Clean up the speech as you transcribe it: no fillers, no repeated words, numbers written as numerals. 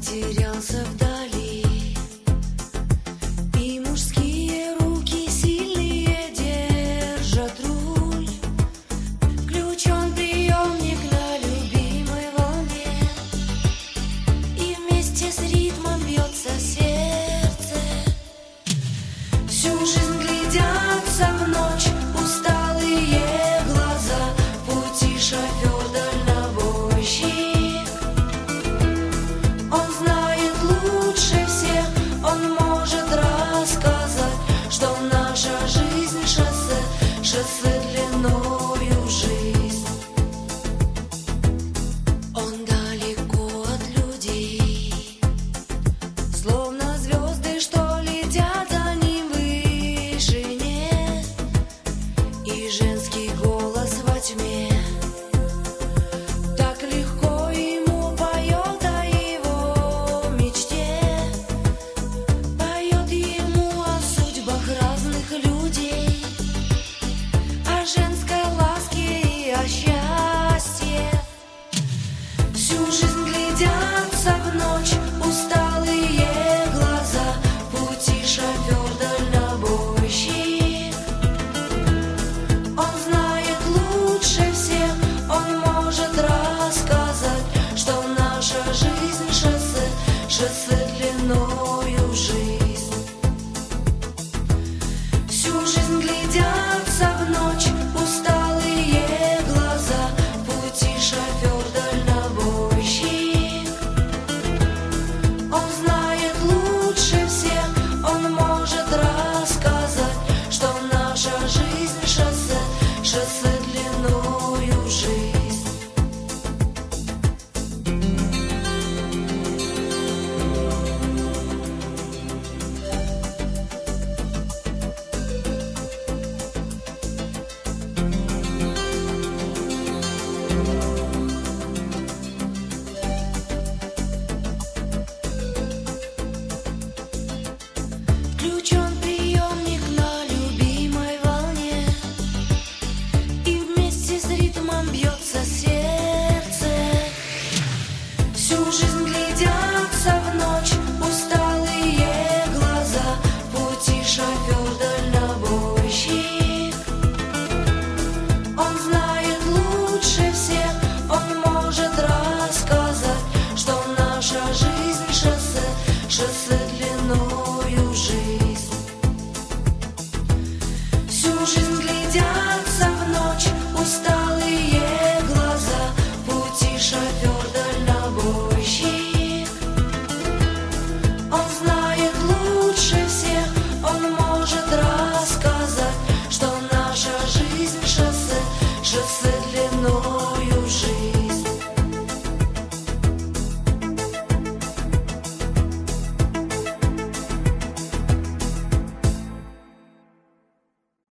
потерялся вдали, и мужские руки сильные держат руль. Включен приемник на любимой волне, и вместе с ритмом бьется сердце. Всю жизнь глядятся в ночь усталые глаза, в пути шофер дальнобойщик. Он знает лучше всех, он может рассказать, что наша жизнь шоссе, шоссе длиною в жизнь. Он далеко от людей, словно звезды, что летят за ним в вышине, и женский голос во тьме так легко ему поет о его мечте, поет ему о судьбах разных людей, о женской ласке и о счастье. Всю жизнь глядятся в ночь усталые глаза, в пути шофер дальнобойщик. Он знает лучше всех, он может рассказать, что наша жизнь шоссе, шоссе длиною в жизнь. Всю жизнь глядятся в ночь усталые глаза, в пути шофер дальнобойщик. Он знает лучше всех, он может рассказать, что наша жизнь шоссе, шоссе длиною в жизнь. Ключ